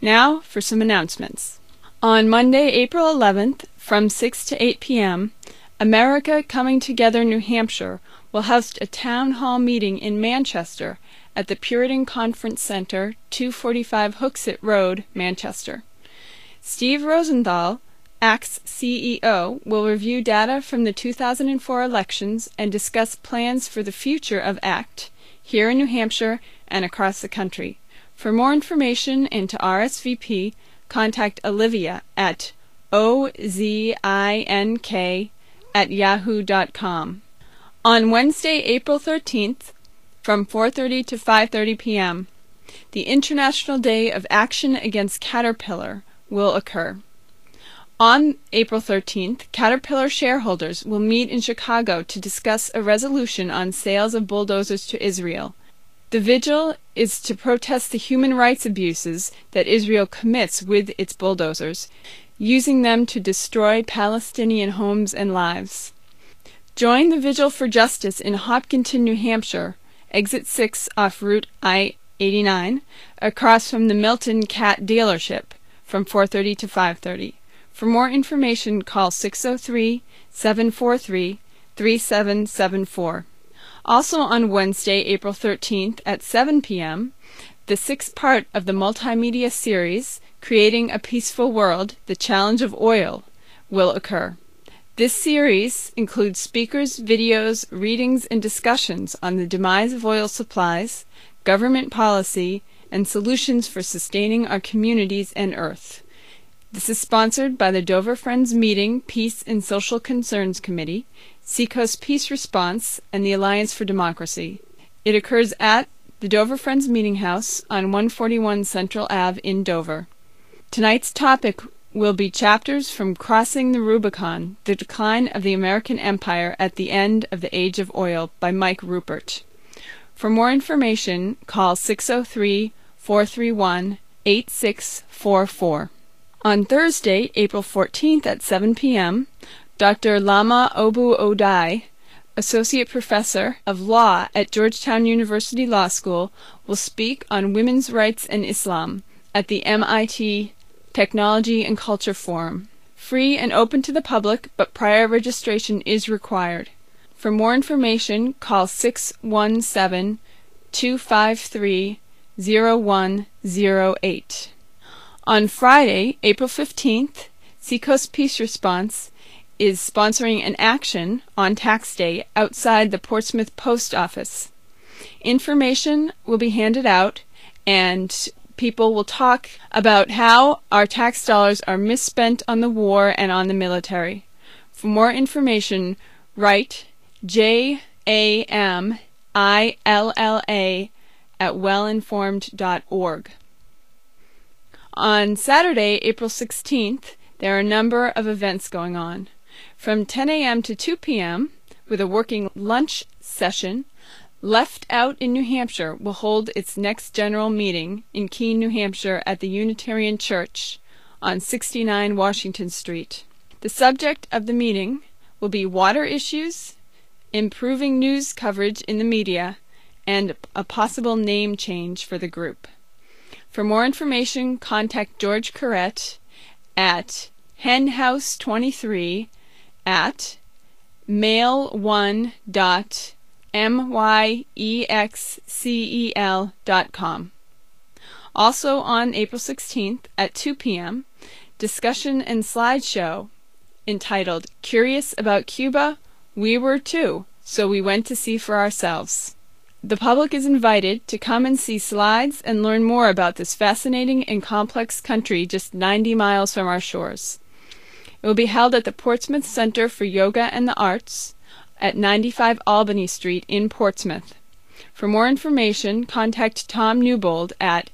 Now for some announcements. On Monday, April 11th, from 6 to 8 p.m., America Coming Together New Hampshire will host a town hall meeting in Manchester at the Puritan Conference Center, 245 Hooksett Road, Manchester. Steve Rosenthal, ACT's CEO, will review data from the 2004 elections and discuss plans for the future of ACT here in New Hampshire and across the country. For more information and to RSVP, contact Olivia at ozink@yahoo.com. On Wednesday, April 13th, from 4:30 to 5:30 p.m., the International Day of Action Against Caterpillar will occur. On April 13th, Caterpillar shareholders will meet in Chicago to discuss a resolution on sales of bulldozers to Israel. The vigil is to protest the human rights abuses that Israel commits with its bulldozers, using them to destroy Palestinian homes and lives. Join the Vigil for Justice in Hopkinton, New Hampshire, exit 6 off Route I-89, across from the Milton Cat dealership, from 4:30 to 5:30. For more information, call 603-743-3774. Also on Wednesday, April 13th at 7 p.m., the sixth part of the multimedia series, Creating a Peaceful World, The Challenge of Oil, will occur. This series includes speakers, videos, readings, and discussions on the demise of oil supplies, government policy, and solutions for sustaining our communities and Earth. This is sponsored by the Dover Friends Meeting Peace and Social Concerns Committee, Seacoast Peace Response, and the Alliance for Democracy. It occurs at the Dover Friends Meeting House on 141 Central Ave in Dover. Tonight's topic will be chapters from Crossing the Rubicon, The Decline of the American Empire at the End of the Age of Oil by Mike Rupert. For more information, call 603-431-8644. On Thursday, April 14th at 7 p.m., Dr. Lama Obu Odai, Associate Professor of Law at Georgetown University Law School, will speak on women's rights and Islam at the MIT Technology and Culture Forum. Free and open to the public, but prior registration is required. For more information, call 617-253-0108. On Friday, April 15th, Seacoast Peace Response is sponsoring an action on Tax Day outside the Portsmouth Post Office. Information will be handed out, and people will talk about how our tax dollars are misspent on the war and on the military. For more information, write jamilla@wellinformed.org. On Saturday, April 16th, there are a number of events going on. From 10 a.m. to 2 p.m., with a working lunch session, Left Out in New Hampshire will hold its next general meeting in Keene, New Hampshire at the Unitarian Church on 69 Washington Street. The subject of the meeting will be water issues, improving news coverage in the media, and a possible name change for the group. For more information, contact George Corrett at henhouse23@mail1.myexcel.com. Also on April 16th at 2 p.m., discussion and slideshow entitled Curious About Cuba? We Were Too, So We Went to See for Ourselves. The public is invited to come and see slides and learn more about this fascinating and complex country just 90 miles from our shores. It will be held at the Portsmouth Center for Yoga and the Arts at 95 Albany Street in Portsmouth. For more information, contact Tom Newbold at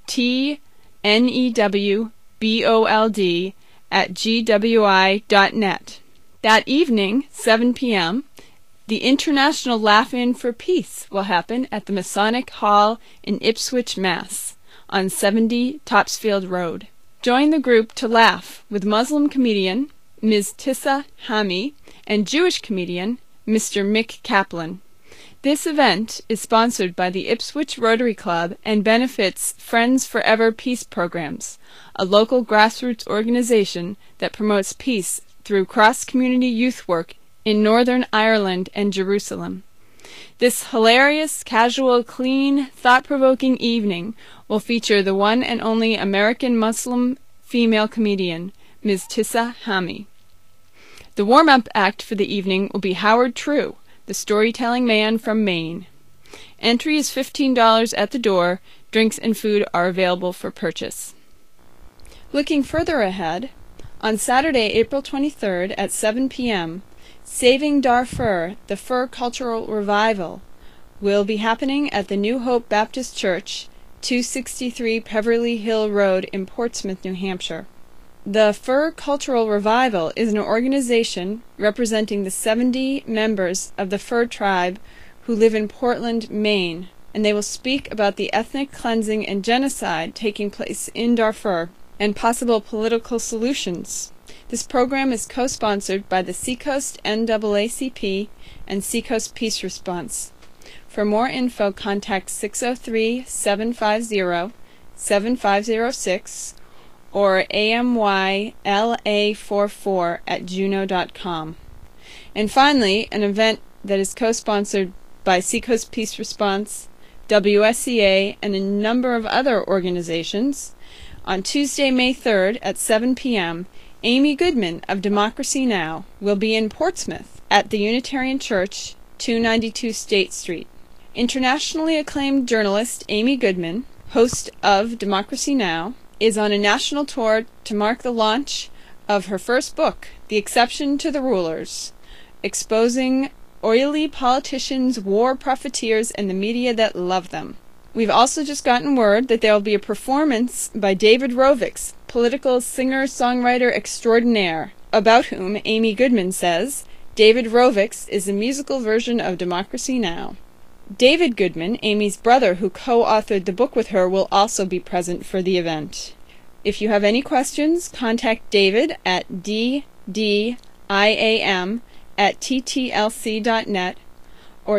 tnewbold@gwi.net. That evening, 7 p.m., the International Laugh-In for Peace will happen at the Masonic Hall in Ipswich, Mass. on 70 Topsfield Road. Join the group to laugh with Muslim comedian Ms. Tissa Hami and Jewish comedian Mr. Mick Kaplan. This event is sponsored by the Ipswich Rotary Club and benefits Friends Forever Peace Programs, a local grassroots organization that promotes peace through cross-community youth work in Northern Ireland and Jerusalem. This hilarious, casual, clean, thought-provoking evening will feature the one and only American Muslim female comedian, Ms. Tissa Hami. The warm-up act for the evening will be Howard True, the storytelling man from Maine. Entry is $15 at the door. Drinks and food are available for purchase. Looking further ahead, on Saturday, April 23rd at 7 p.m., Saving Darfur, the Fur Cultural Revival, will be happening at the New Hope Baptist Church, 263 Peverly Hill Road in Portsmouth, New Hampshire. The Fur Cultural Revival is an organization representing the 70 members of the Fur tribe who live in Portland, Maine, and they will speak about the ethnic cleansing and genocide taking place in Darfur and possible political solutions. This program is co-sponsored by the Seacoast NAACP and Seacoast Peace Response. For more info, contact 603-750-7506 or amyla44@juno.com. And finally, an event that is co-sponsored by Seacoast Peace Response, WSCA, and a number of other organizations. On Tuesday, May 3rd at 7 p.m., Amy Goodman of Democracy Now! Will be in Portsmouth at the Unitarian Church, 292 State Street. Internationally acclaimed journalist Amy Goodman, host of Democracy Now!, is on a national tour to mark the launch of her first book, The Exception to the Rulers, exposing oily politicians, war profiteers, and the media that love them. We've also just gotten word that there will be a performance by David Rovics, political singer-songwriter extraordinaire, about whom Amy Goodman says, David Rovics is a musical version of Democracy Now! David Goodman, Amy's brother who co-authored the book with her, will also be present for the event. If you have any questions, contact David at ddiam@ttlc.net or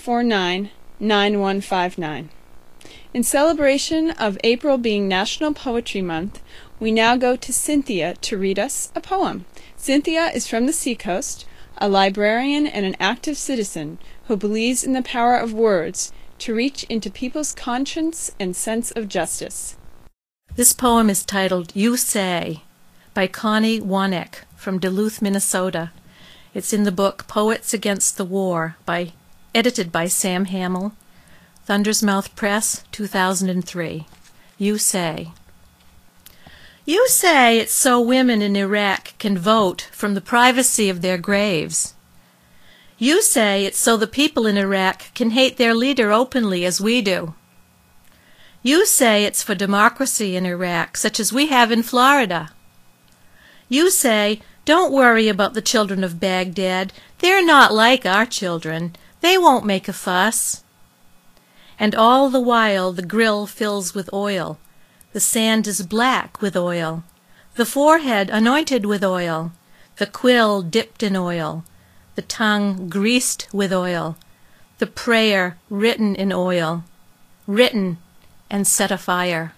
749-9159. In celebration of April being National Poetry Month, we now go to Cynthia to read us a poem. Cynthia is from the Seacoast, a librarian and an active citizen who believes in the power of words to reach into people's conscience and sense of justice. This poem is titled You Say by Connie Wanek from Duluth, Minnesota. It's in the book Poets Against the War, edited by Sam Hamill, Thunder's Mouth Press, 2003. You say. You say it's so women in Iraq can vote from the privacy of their graves. You say it's so the people in Iraq can hate their leader openly as we do. You say it's for democracy in Iraq, such as we have in Florida. You say, don't worry about the children of Baghdad. They're not like our children. They won't make a fuss. And all the while the grill fills with oil. The sand is black with oil. The forehead anointed with oil. The quill dipped in oil. The tongue greased with oil, the prayer written in oil, written and set afire.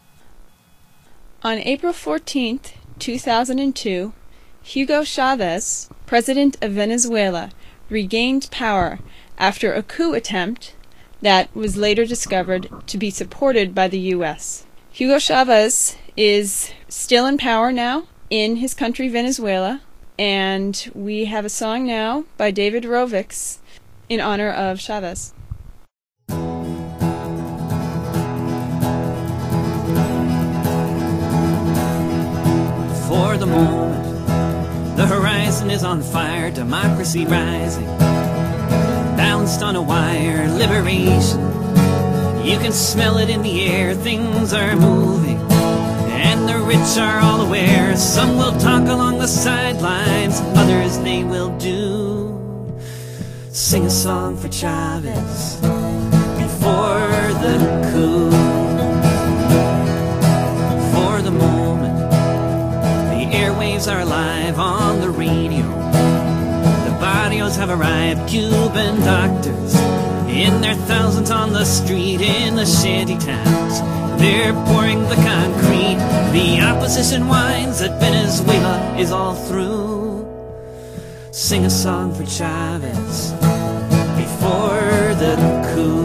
On April 14th, 2002, Hugo Chavez, president of Venezuela, regained power after a coup attempt that was later discovered to be supported by the U.S. Hugo Chavez is still in power now in his country, Venezuela, and we have a song now by David Rovics in honor of Chavez. For the moment, the horizon is on fire, democracy rising, bounced on a wire, liberation. You can smell it in the air, things are moving, and the rich are all aware. Some will talk along the sidelines, others they will do. Sing a song for Chavez before the coup. For the moment, the airwaves are live on the radio. The barrios have arrived, Cuban doctors In their thousands on the street, in the shanty towns, they're pouring the concrete. The opposition whines that Venezuela is all through. Sing a song for Chavez before the coup.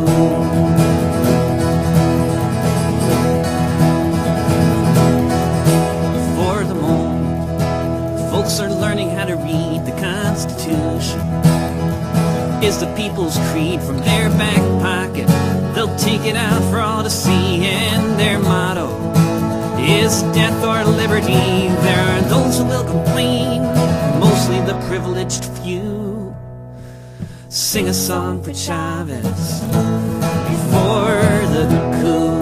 For the moment, folks are learning how to read the Constitution. Is the people's creed from their back pocket. They'll take it out for all to see, and their motto is death or liberty. There are those who will complain, mostly the privileged few. Sing a song for Chavez before the coup.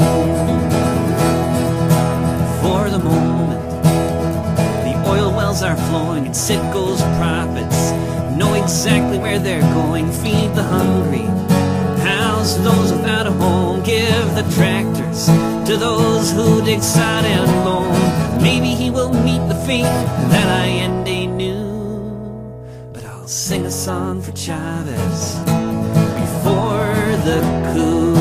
For the moment, the oil wells are flowing and Citgo's profits know exactly where they're going. Feed the hungry, house those without a home, give the tractors to those who dig sod and loam. Maybe he will meet the fate that Allende knew, but I'll sing a song for Chavez before the coup.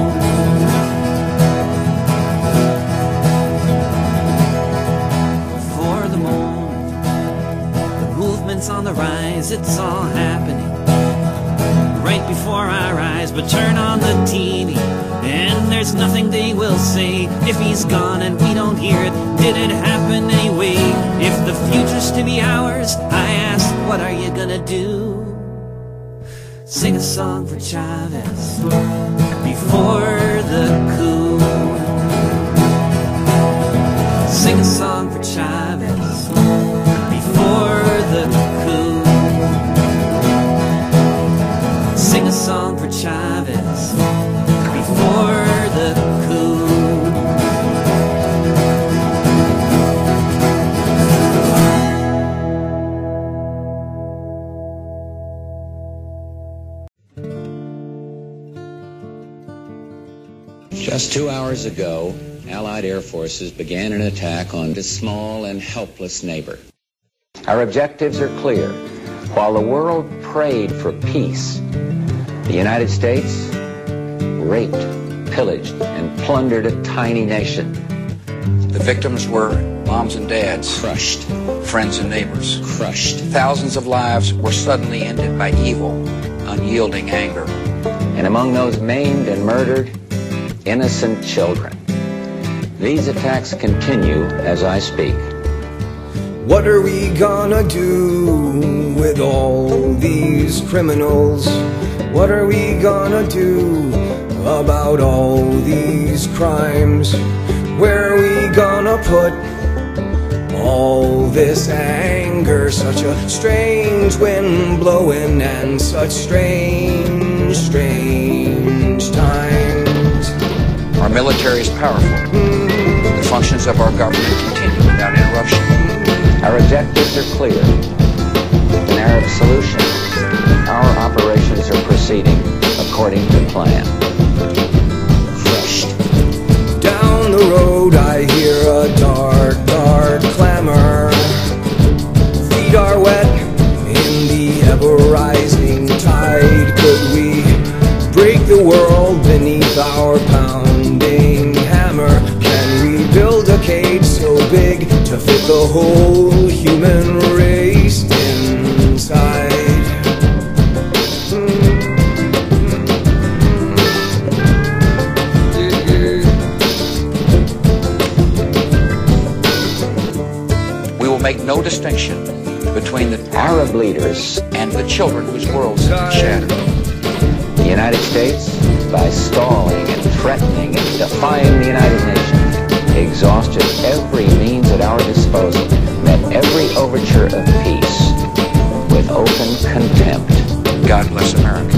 For the moment, the movement's on the rise, it's all happening right before our eyes. But turn on the TV and there's nothing they will say. If he's gone and we don't hear it, did it happen anyway? If the future's to be ours, I ask, what are you gonna do? Sing a song for Chavez before the coup. Sing a song for Chavez before the coup. Sing a song for Chavez before the coup. Just 2 hours ago, Allied air forces began an attack on this small and helpless neighbor. Our objectives are clear. While the world prayed for peace, the United States raped, pillaged, and plundered a tiny nation. The victims were moms and dads, Crushed. friends and neighbors. Crushed. Thousands of lives were suddenly ended by evil, unyielding anger. And among those maimed and murdered, innocent children. These attacks continue as I speak. What are we gonna do with all these criminals? What are we gonna do about all these crimes? Where are we gonna put all this anger? Such a strange wind blowing and such strange, strange times. Our military is powerful. The functions of our government continue without interruption. Our objectives are clear. An Arab solution. Our operations are proceeding according to plan. Crushed. Down the road I hear a dark, dark clamor. Feet are wet in the ever-rising tide. Could we break the world beneath our pounding hammer? Can we build a cage so big to fit the whole human race inside? We will make no distinction between the Arab leaders and the children whose worlds have been shattered. The United States, by stalling and threatening and defying the United Nations, exhausted every means at our disposal, met every overture of peace with open contempt. God bless America.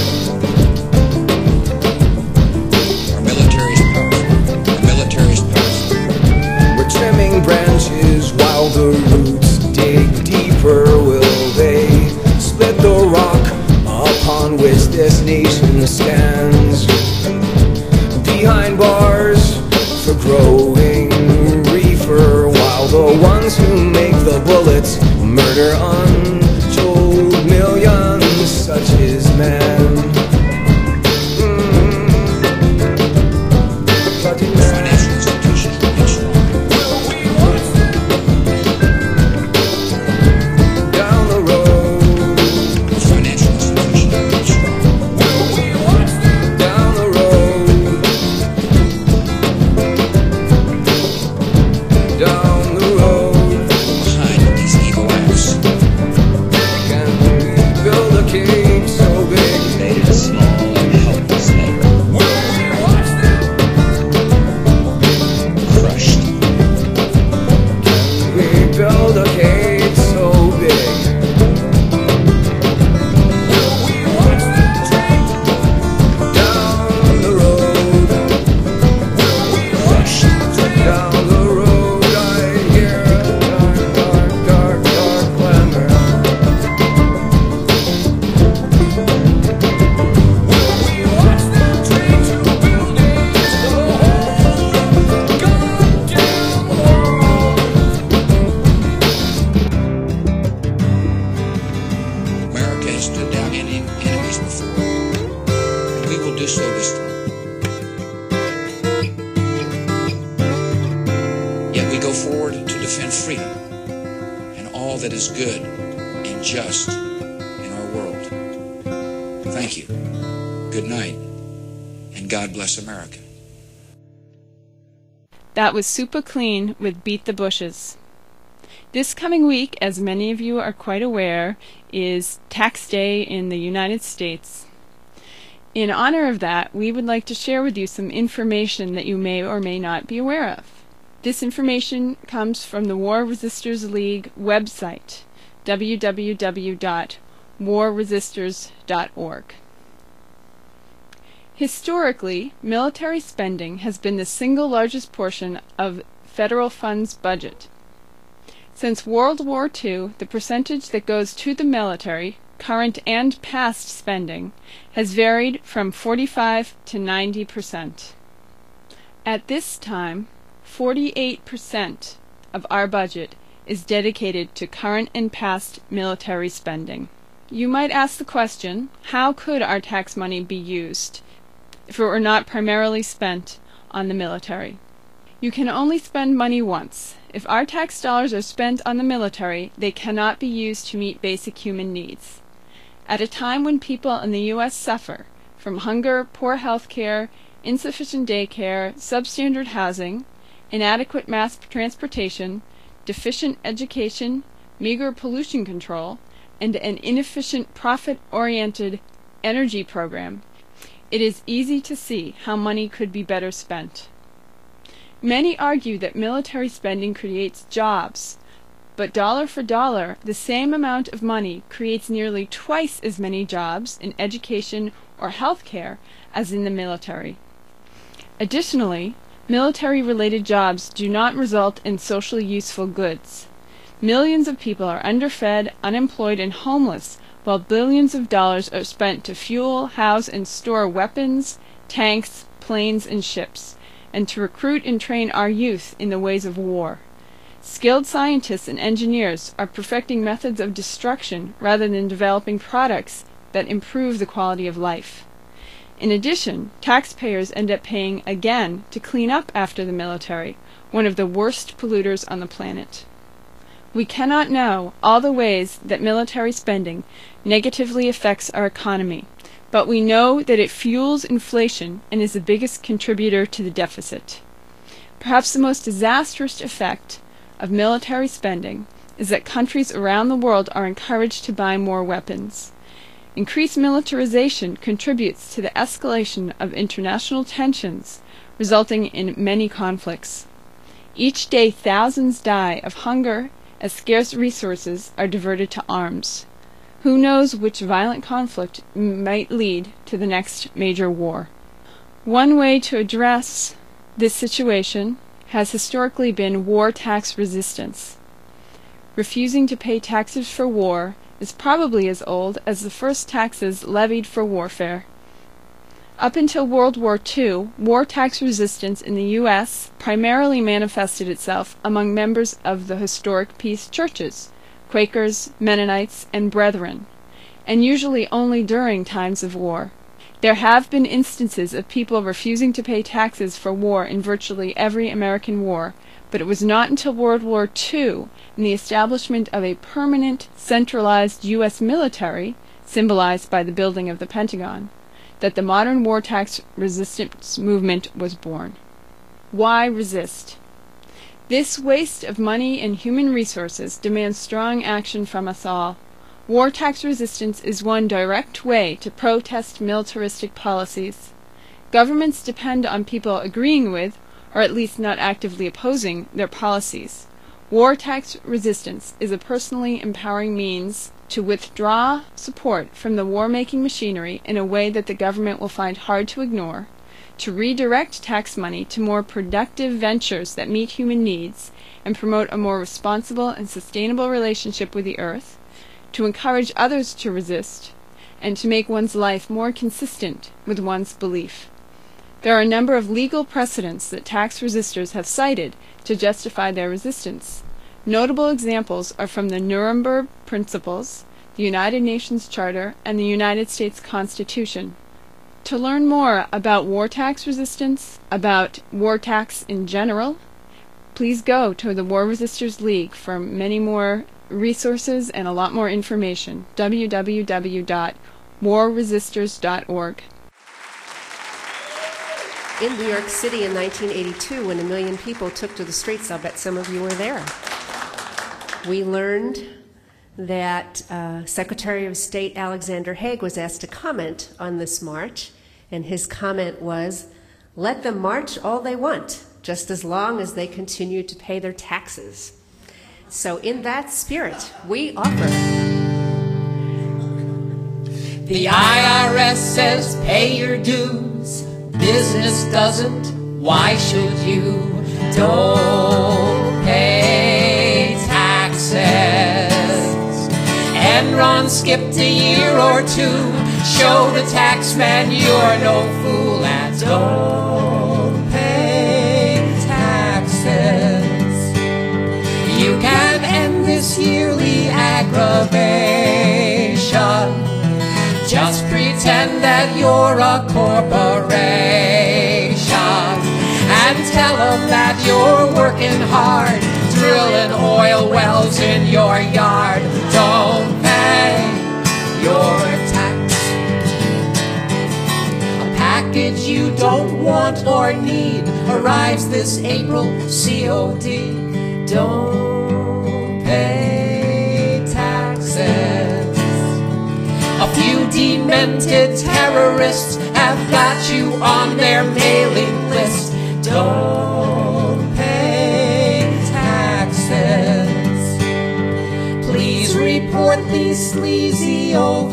Our military is powerful. Our military is powerful. We're trimming branches while the roots dig deeper. Will they split the rock upon which this nation stands? Behind bars for growing reefer, while the ones who make the bullets murder untold millions. Such is man. go forward to defend freedom and all that is good and just in our world. Thank you. Good night, and God bless America. That was Super Clean with Beat the Bushes. This coming week, as many of you are quite aware, is Tax Day in the United States. In honor of that, we would like to share with you some information that you may or may not be aware of. This information comes from the War Resisters League website, www.warresisters.org. Historically, military spending has been the single largest portion of federal funds budget. Since World War II, the percentage that goes to the military, current and past spending, has varied from 45 to 90%. At this time, 48% of our budget is dedicated to current and past military spending. You might ask the question, how could our tax money be used if it were not primarily spent on the military? You can only spend money once. If our tax dollars are spent on the military, they cannot be used to meet basic human needs. At a time when people in the U.S. suffer from hunger, poor health care, insufficient daycare, substandard housing, inadequate mass transportation, deficient education, meager pollution control, and an inefficient profit-oriented energy program, it is easy to see how money could be better spent. Many argue that military spending creates jobs, but dollar for dollar, the same amount of money creates nearly twice as many jobs in education or health care as in the military. Additionally, military-related jobs do not result in socially useful goods. Millions of people are underfed, unemployed, and homeless, while billions of dollars are spent to fuel, house, and store weapons, tanks, planes, and ships, and to recruit and train our youth in the ways of war. Skilled scientists and engineers are perfecting methods of destruction rather than developing products that improve the quality of life. In addition, taxpayers end up paying again to clean up after the military, one of the worst polluters on the planet. We cannot know all the ways that military spending negatively affects our economy, but we know that it fuels inflation and is the biggest contributor to the deficit. Perhaps the most disastrous effect of military spending is that countries around the world are encouraged to buy more weapons. Increased militarization contributes to the escalation of international tensions, resulting in many conflicts. Each day thousands die of hunger as scarce resources are diverted to arms. Who knows which violent conflict might lead to the next major war? One way to address this situation has historically been war tax resistance. Refusing to pay taxes for war is probably as old as the first taxes levied for warfare. Up until World War II, war tax resistance in the U.S. primarily manifested itself among members of the historic peace churches, Quakers, Mennonites, and Brethren, and usually only during times of war. There have been instances of people refusing to pay taxes for war in virtually every American war, but it was not until World War II and the establishment of a permanent, centralized U.S. military, symbolized by the building of the Pentagon, that the modern war tax resistance movement was born. Why resist? This waste of money and human resources demands strong action from us all. War tax resistance is one direct way to protest militaristic policies. Governments depend on people agreeing with, or at least not actively opposing, their policies. War tax resistance is a personally empowering means to withdraw support from the war-making machinery in a way that the government will find hard to ignore, to redirect tax money to more productive ventures that meet human needs and promote a more responsible and sustainable relationship with the earth, to encourage others to resist, and to make one's life more consistent with one's belief. There are a number of legal precedents that tax resistors have cited to justify their resistance. Notable examples are from the Nuremberg Principles, the United Nations Charter, and the United States Constitution. To learn more about war tax resistance, about war tax in general, please go to the War Resisters League for many more resources and a lot more information. www.warresisters.org. In New York City in 1982, when 1 million people took to the streets, I'll bet some of you were there, we learned that Secretary of State Alexander Haig was asked to comment on this march, and his comment was, "Let them march all they want, just as long as they continue to pay their taxes." So in that spirit, we offer. The IRS says pay your dues. Business doesn't, why should you? Don't pay taxes. Enron skipped a year or two. Show the taxman you're no fool and don't pay taxes. You can end this yearly aggravation. Just pretend that you're a corporation and tell them that you're working hard, drilling oil wells in your yard. Don't pay your tax. A package you don't want or need arrives this April, COD. Don't pay taxes. A few demented terrorists have got you on their mailing list. Don't pay taxes. Please report these sleazy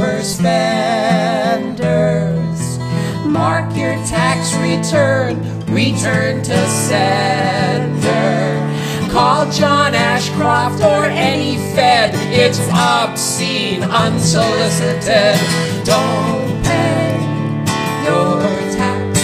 overspenders. Mark your tax return, return to sender. Call John Ashcroft or any Fed. It's obscene, unsolicited. Don't pay your tax.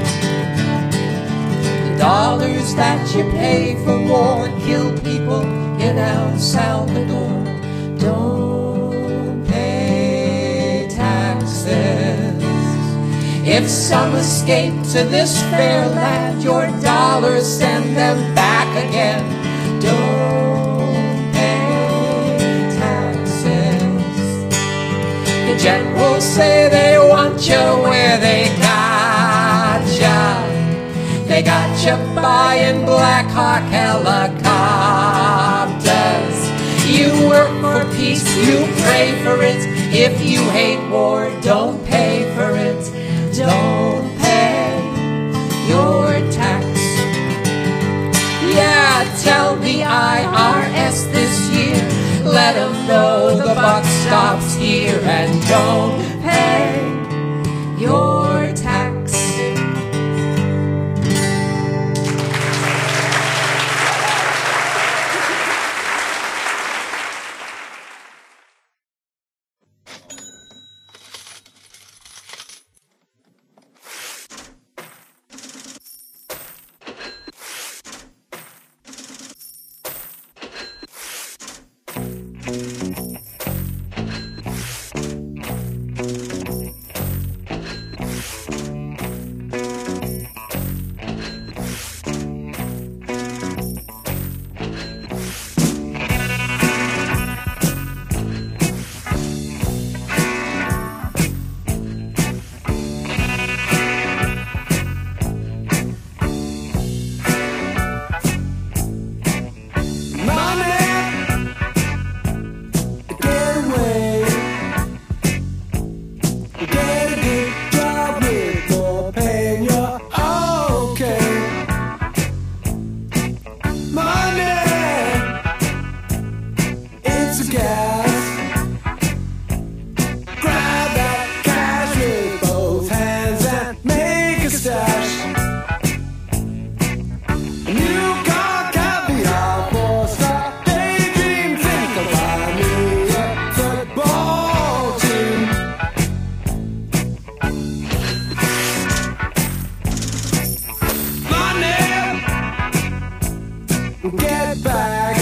The dollars that you pay for war kill people in El Salvador. Don't pay taxes. If some escape to this fair land, your dollars send them back again. Don't pay taxes. The generals say they want you where they got ya. They got you buying Black Hawk helicopters. You work for peace, you pray for it. If you hate war, don't pay for it. Don't pay your tax. Yeah, tell the IRS this year. Let them know the buck stops here. And don't pay your tax. Get back.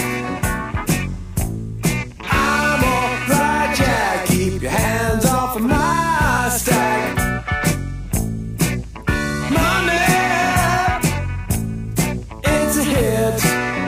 I'm alright, Jack. Keep your hands off of my stack. Money, it's a hit.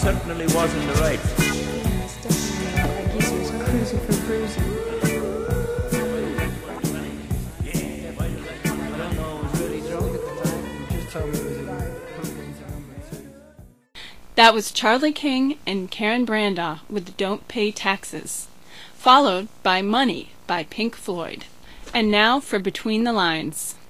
certainly wasn't the right. I guess he was cruising for bruising. That was Charlie King and Karen Brandaugh with Don't Pay Taxes, followed by Money by Pink Floyd. And now for Between the Lines.